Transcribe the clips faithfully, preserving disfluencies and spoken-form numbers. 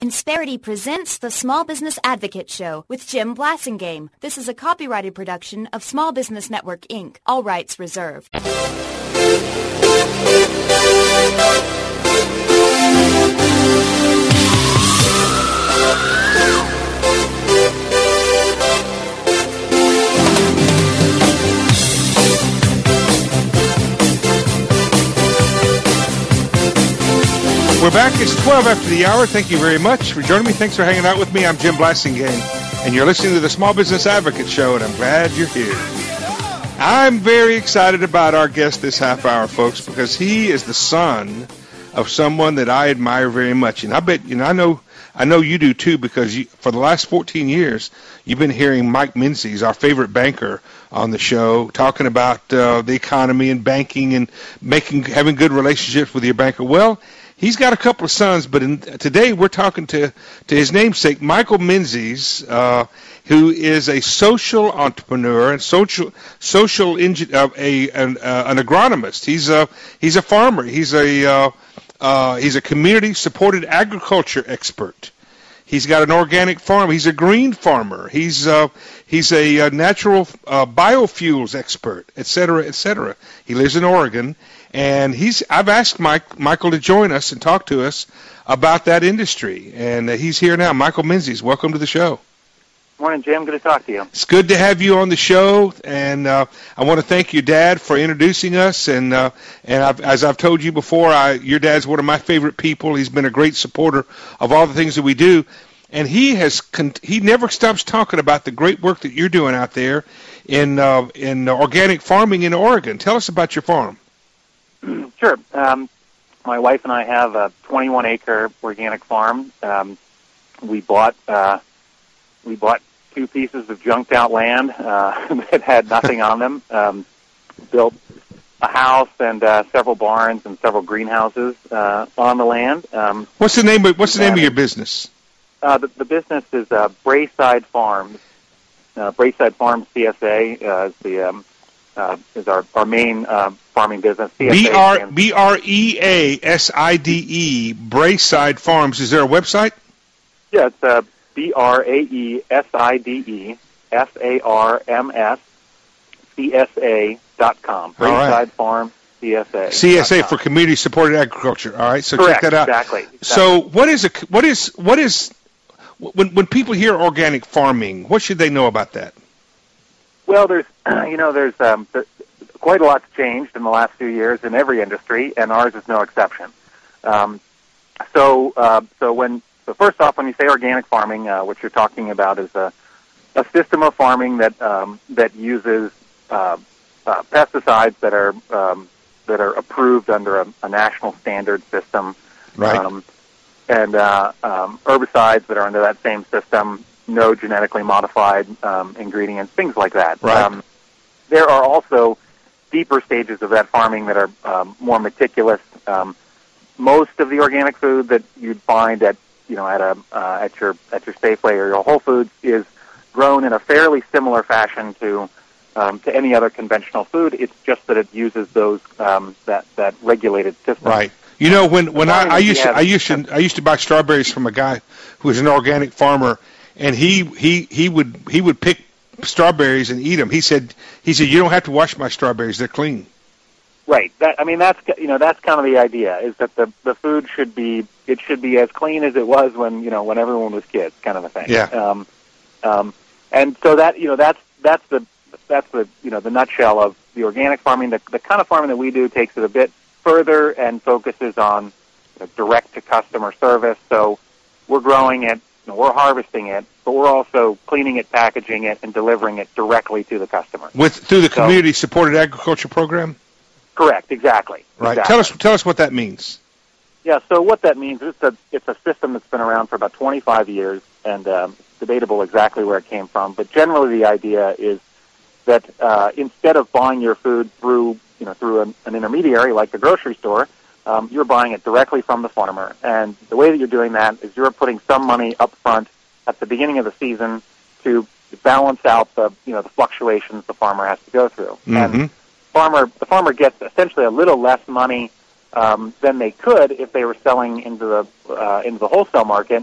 Insperity presents the Small Business Advocate Show with Jim Blasingame. This is a copyrighted production of Small Business Network, Incorporated. All rights reserved. We're back. It's twelve after the hour. Thank you very much for joining me. Thanks for hanging out with me. I'm Jim Blasingame, and you're listening to the Small Business Advocate Show, and I'm glad you're here. I'm very excited about our guest this half hour, folks, because he is the son of someone that I admire very much, and I bet you know I know I know you do too, because you, for the last fourteen years you've been hearing Mike Menzies, our favorite banker, on the show, talking about uh, the economy and banking and making having good relationships with your banker. Well, he's got a couple of sons, but in, today we're talking to, to his namesake, Michael Menzies, uh, who is a social entrepreneur and social social engin- uh, a an, uh, an agronomist. He's a he's a farmer. He's a uh, uh, he's a community supported agriculture expert. He's got an organic farm. He's a green farmer. He's uh, he's a, uh natural uh, biofuels expert, et cetera, et cetera. He lives in Oregon. And he's. I've asked Mike, Michael to join us and talk to us about that industry, and uh, he's here now. Michael Menzies, welcome to the show. Morning, Jim. Good to talk to you. It's good to have you on the show, and uh, I want to thank your dad for introducing us. And uh, and I've, as I've told you before, I, your dad's one of my favorite people. He's been a great supporter of all the things that we do, and he has con- he never stops talking about the great work that you're doing out there in uh, in organic farming in Oregon. Tell us about your farm. Sure. Um, my wife and I have a twenty-one acre organic farm. Um, we bought uh, we bought two pieces of junked out land uh, that had nothing on them. Um, built a house and uh, several barns and several greenhouses uh, on the land. Um, what's the name of What's the name of your business? Uh, the, the business is uh, Braeside Farms. Uh, Braeside Farms C S A uh, is the um, uh, is our our main uh, farming business. C S A B R B R E A S I D E Braeside Farms. Is there a website? Yeah, it's uh, B R A E S I D E F A R M S C S A dot com. Braeside right. Farm C S A. C S A for Community Supported Agriculture. All right, so Correct, check that out. Exactly. exactly. So what is a what is what is when when people hear organic farming, what should they know about that? Well, there's you know there's um, there, quite a lot's changed in the last few years in every industry, and ours is no exception. Um, so, uh, so when so first off, when you say organic farming, uh, what you're talking about is a, a system of farming that um, that uses uh, uh, pesticides that are um, that are approved under a, a national standard system, right? Um, and uh, um, herbicides that are under that same system, no genetically modified um, ingredients, things like that. Right. Um, there are also deeper stages of that farming that are um, more meticulous. Um, most of the organic food that you'd find at you know at a uh, at your at your Safeway or your Whole Foods is grown in a fairly similar fashion to um, to any other conventional food. It's just that it uses those um, that that regulated system. Right. You know, when when I, I used to, have, I used to I used to buy strawberries from a guy who was an organic farmer, and he he he would he would pick strawberries and eat them. He said he said you don't have to wash my strawberries; they're clean. Right. That I mean that's you know that's kind of the idea, is that the the food should be it should be as clean as it was when you know when everyone was kids, kind of a thing. Yeah. Um, um, and so that you know that's that's the that's the you know the nutshell of the organic farming. The the kind of farming that we do takes it a bit further and focuses on you know, direct to customer service. So we're growing it, you know, we're harvesting it, but we're also cleaning it, packaging it, and delivering it directly to the customer. With through the So- Community Supported Agriculture Program. Correct. Exactly. Right. Exactly. Tell us tell us what that means. Yeah, so what that means is it's a, it's a system that's been around for about twenty-five years, and um, it's debatable exactly where it came from. But generally the idea is that uh, instead of buying your food through, you know, through an, an intermediary like the grocery store, um, you're buying it directly from the farmer. And the way that you're doing that is you're putting some money up front at the beginning of the season to balance out the, you know, the fluctuations the farmer has to go through. Mm-hmm. And farmer, the farmer gets essentially a little less money um, than they could if they were selling into the uh, into the wholesale market.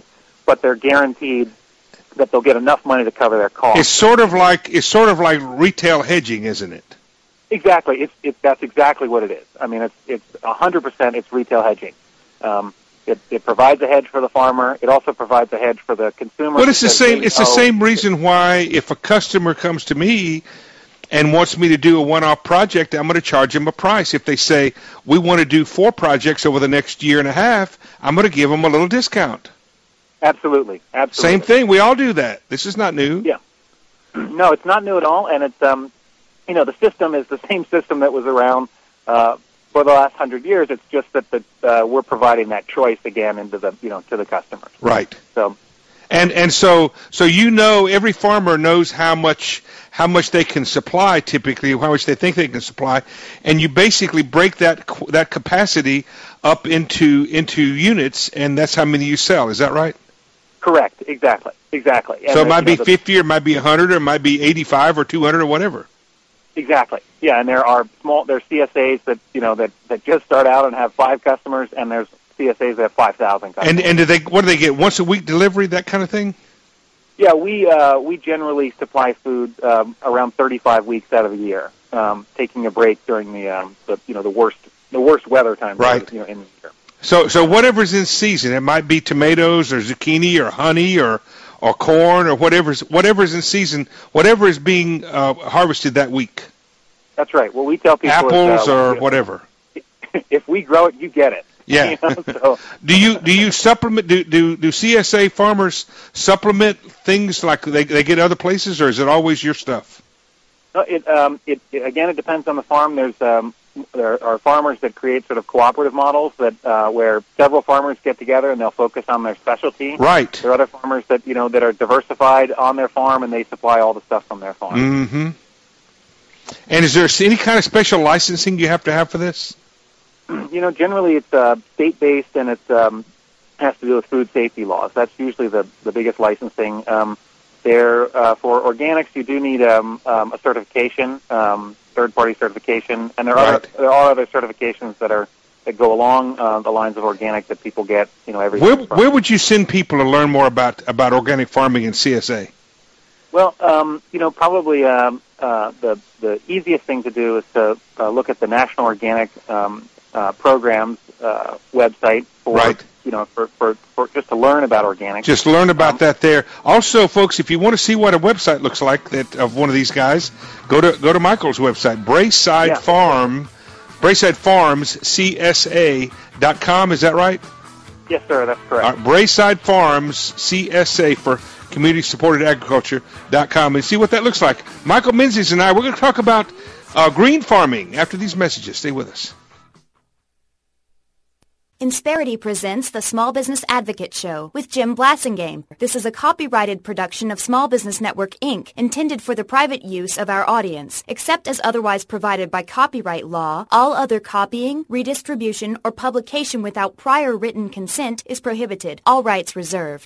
but they're guaranteed that they'll get enough money to cover their costs. It's sort of like it's sort of like retail hedging, isn't it? Exactly. It's, it's that's exactly what it is. I mean, it's it's a hundred percent. It's retail hedging. Um, it, it provides a hedge for the farmer. It also provides a hedge for the consumer. But it's the same. It's the owe, same reason why if a customer comes to me and wants me to do a one-off project, I'm going to charge them a price. If they say we want to do four projects over the next year and a half, I'm going to give them a little discount. Absolutely, absolutely. Same thing. We all do that. This is not new. Yeah. No, it's not new at all, and it's um, you know, the system is the same system that was around uh, for the last hundred years. It's just that the uh, we're providing that choice again into the you know to the customers. Right. So, and and so so you know every farmer knows how much how much they can supply typically, how much they think they can supply, and you basically break that that capacity up into into units, and that's how many you sell. Is that right? Correct. Exactly. Exactly. And so it the, might be know, the, fifty, or it might be one hundred, or it might be eighty-five, or two hundred, or whatever. Exactly. Yeah, and there are small. There's C S As that you know that, that just start out and have five customers, and there's C S As that have five thousand customers. And and do they what do they get? Once a week delivery, that kind of thing? Yeah, we uh, we generally supply food um, around thirty-five weeks out of the year, um, taking a break during the um, the you know the worst the worst weather time. Right. You know, in the year. So so whatever's in season, it might be tomatoes or zucchini or honey or, or corn or whatever's whatever's in season, whatever is being uh, harvested that week. That's right. What we tell people apples is, uh, or you know, whatever. If we grow it, you get it. Yeah. You know, so, do you do you supplement do, do do C S A farmers supplement things like they they get other places, or is it always your stuff? No, it um it, it again it depends on the farm. There's um there are farmers that create sort of cooperative models that uh, where several farmers get together and they'll focus on their specialty. Right. There are other farmers that you know that are diversified on their farm and they supply all the stuff from their farm. Mm-hmm. And is there any kind of special licensing you have to have for this? You know, generally it's uh, state-based and it um, has to do with food safety laws. That's usually the, the biggest licensing. Um, there, uh, for organics, you do need um, um, a certification, um, third-party certification, and there are Right. other, there are other certifications that are that go along uh, the lines of organic that people get. You know, every where where would you send people to learn more about about organic farming and C S A? Well, um, you know, probably um, uh, the the easiest thing to do is to uh, look at the National Organic um, uh, Programs uh, website for Right. you know for, for, for just to learn about organics. Just learn about Um, that there. Also, folks, if you want to see what a website looks like that of one of these guys, go to go to Michael's website, Braeside Yeah. Farm, Braeside Farms C S A dot com. Is that right? Yes, sir. That's correct. All right, Braeside Farms C S A for Community Supported Agriculture dot com, and see what that looks like. Michael Menzies and I, we're going to talk about uh, green farming after these messages. Stay with us. Insperity presents the Small Business Advocate Show with Jim Blasingame. This is a copyrighted production of Small Business Network, Incorporated, intended for the private use of our audience. Except as otherwise provided by copyright law, all other copying, redistribution, or publication without prior written consent is prohibited. All rights reserved.